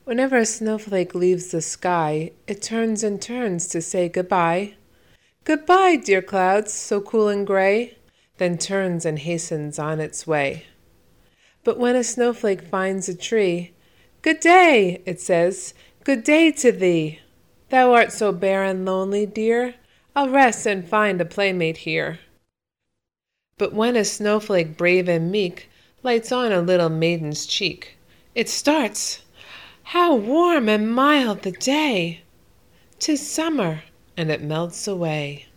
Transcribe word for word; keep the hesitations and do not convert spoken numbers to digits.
Whenever a snowflake leaves the sky, it turns and turns to say goodbye. Goodbye, dear clouds, so cool and gray, then turns and hastens on its way. But when a snowflake finds a tree, good day, it says, good day to thee. Thou art so bare and lonely, dear, I'll rest and find a playmate here. But when a snowflake brave and meek lights on a little maiden's cheek, it starts, how warm and mild the day! 'Tis summer, and it melts away.